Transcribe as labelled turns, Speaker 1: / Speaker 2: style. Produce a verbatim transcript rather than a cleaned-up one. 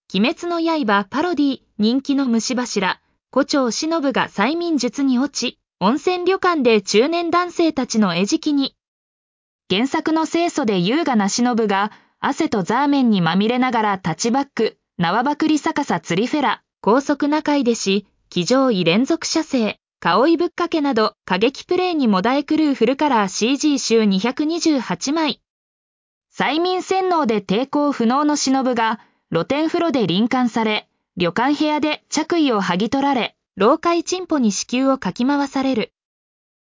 Speaker 1: 鬼滅の刃パロディ、人気の虫柱、胡蝶忍が催眠術に落ち、温泉旅館で中年男性たちの餌食に。原作の清楚で優雅な忍が、汗とザーメンにまみれながらタッチバック、縄ばくり逆さ釣りフェラ、高速中井弟子、騎乗位連続射精、顔いぶっかけなど過激プレイにもだえ狂うフルカラー シージー 集にひゃくにじゅうはちまい。催眠洗脳で抵抗不能の忍が露天風呂で輪姦され、旅館部屋で着衣を剥ぎ取られ、老快チンポに子宮をかき回される。